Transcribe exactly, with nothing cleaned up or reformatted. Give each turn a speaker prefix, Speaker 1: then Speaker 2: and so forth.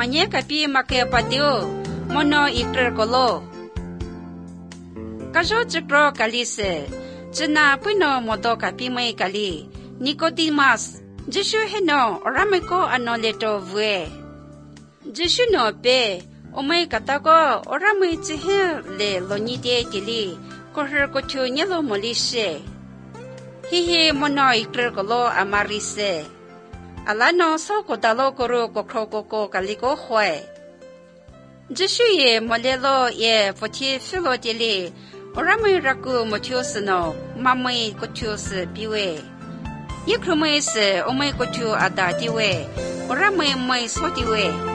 Speaker 1: manye kapi make patio mono ikter kolo kajo chikro kalise china puno modo kapi mai kali Nicodemus Jeshu heno orameko anoleto vue Jeshu no pe omai katako oramai chihe le lonide kili kohir kochu nyelo molishe hihi mono ikter kolo amarise alano so kodalo koro kokro koko kaliko hwe Jeshu ye molelo ye foti filo dili oramai raku motiosno mamai kochus biwe Yekrume se omai kochu ada diwe oramai mai so diwe